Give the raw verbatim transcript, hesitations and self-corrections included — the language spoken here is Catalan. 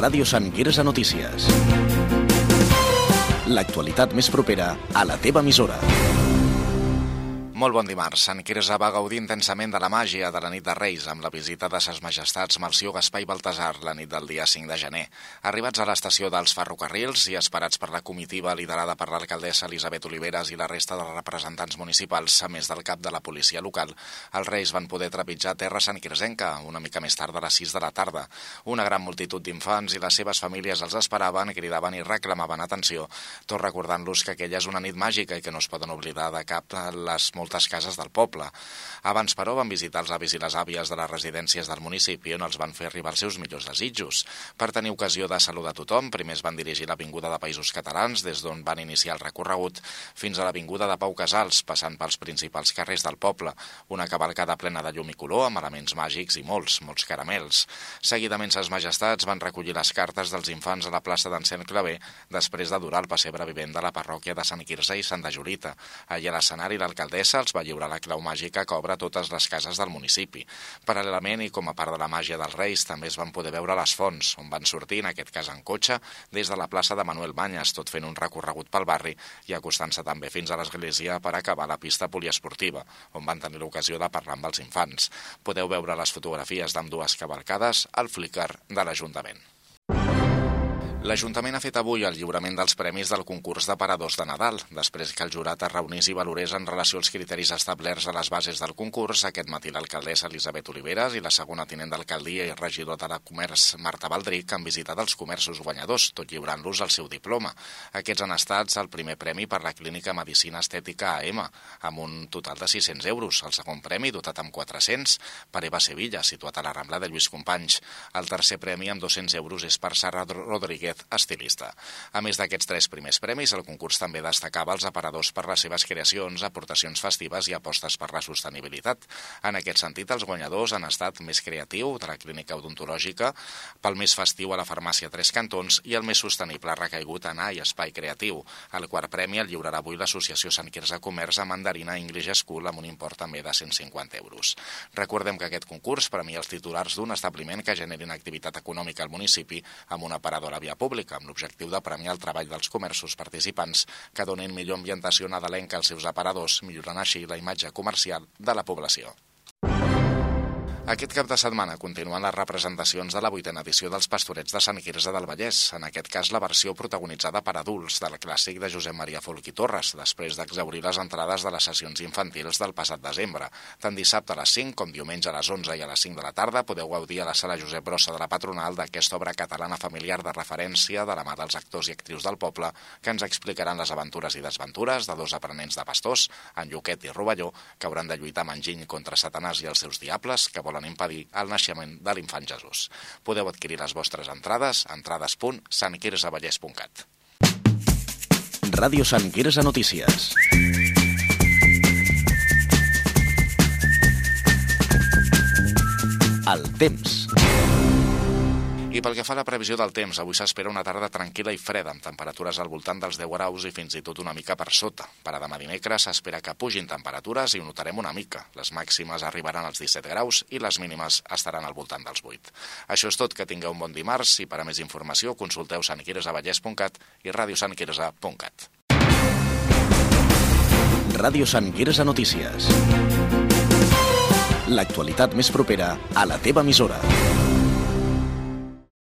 Ràdio Sant Quirze Notícies. L'actualitat més propera a la teva emissora. Molt bon dimarts. Sant Quirze va gaudir intensament de la màgia de la nit de Reis amb la visita de ses majestats Melcior, Gaspar i Baltasar la nit del dia cinc de gener. Arribats a l'estació dels ferrocarrils i esperats per la comitiva liderada per l'alcaldessa Elisabet Oliveres i la resta de representants municipals, a més del cap de la policia local, els Reis van poder trepitjar terra santquirzenca una mica més tard de les sis de la tarda. Una gran multitud d'infants i les seves famílies els esperaven, cridaven i reclamaven atenció, tot recordant-los que aquella és una nit màgica i que no es poden oblidar de cap les moltes cases del poble. Abans, però, van visitar els avis i les àvies de les residències del municipi on els van fer arribar els seus millors desitjos. Per tenir ocasió de saludar tothom, primer es van dirigir a l'Avinguda de Països Catalans, des d'on van iniciar el recorregut, fins a l'Avinguda de Pau Casals, passant pels principals carrers del poble. Una cavalcada plena de llum i color, amb elements màgics i molts, molts caramels. Seguidament, ses majestats van recollir les cartes dels infants a la plaça d'Encén Claver, després de durar el pessebre vivent de la parròquia de Sant Quirze i Santa Julita. Allà a l'escenari, l'alcaldessa els va lliurar la clau màgica que obre totes les cases del municipi. Paral·lelament, i com a part de la màgia dels Reis, també es van poder veure les fonts, on van sortir, en aquest cas en cotxe, des de la plaça de Manuel Banyes, tot fent un recorregut pel barri i acostant-se també fins a l'església per acabar la pista poliesportiva, on van tenir l'ocasió de parlar amb els infants. Podeu veure les fotografies d'ambdues cavalcades al Flickr de l'Ajuntament. L'Ajuntament ha fet avui el lliurament dels premis del concurs de paradors de Nadal. Després que el jurat es reunís i valorés en relació als criteris establerts a les bases del concurs, aquest matí l'alcaldessa Elisabet Oliveres i la segona tinent d'alcaldia i regidora de Comerç Marta Baldric han visitat els comerços guanyadors, tot lliurant-los el seu diploma. Aquests han estat el primer premi per la Clínica Medicina Estètica A M, amb un total de sis-cents euros. El segon premi, dotat amb quatre-cents, per Eva Sevilla, situat a la Rambla de Lluís Companys. El tercer premi, amb dos-cents euros, és per Sara Rodríguez, estilista. A més d'aquests tres primers premis, el concurs també destacava els aparadors per les seves creacions, aportacions festives i apostes per la sostenibilitat. En aquest sentit, els guanyadors han estat Més Creatiu, de la Clínica Odontològica, pel Més Festiu a la Farmàcia Tres Cantons i el Més Sostenible ha recaigut en A i Espai Creatiu. El quart premi el lliurarà avui l'Associació Sant Quirze Comerç a Mandarina English School amb un import també de cent cinquanta euros. Recordem que aquest concurs premia els titulars d'un establiment que generin activitat econòmica al municipi amb un aparador a via pública, amb l'objectiu de premiar el treball dels comerços participants que donin millor ambientació nadalenca als seus aparadors, millorant així la imatge comercial de la població. Aquest cap de setmana continuen les representacions de la vuitena edició dels Pastorets de Sant Quirze del Vallès, en aquest cas la versió protagonitzada per adults del clàssic de Josep Maria Folch i Torres, després d'exhaurir les entrades de les sessions infantils del passat desembre. Tant dissabte a les cinc com diumenge a les onze i a les cinc de la tarda podeu gaudir a la sala Josep Brossa de la Patronal d'aquesta obra catalana familiar de referència de la mà dels actors i actrius del poble que ens explicaran les aventures i desventures de dos aprenents de pastors, en Lluquet i Rovelló, que hauran de lluitar amb enginy contra Satanàs i els seus diables que volen impedir el naixement de l'infant Jesús. Podeu adquirir les vostres entrades a entrades punt sant quirze vallès punt cat. Ràdio Sant Quirze Notícies. El temps. I pel que fa a la previsió del temps, avui s'espera una tarda tranquil·la i freda, amb temperatures al voltant dels deu graus i fins i tot una mica per sota. Per a demà dimecres s'espera que pugin temperatures i ho notarem una mica. Les màximes arribaran als disset graus i les mínimes estaran al voltant dels vuit. Això és tot, que tingueu un bon dimarts i per a més informació consulteu sant quirze vallès punt cat i ràdio sant quirze punt cat. Ràdio Sant Quirze Notícies. L'actualitat més propera a la teva emissora.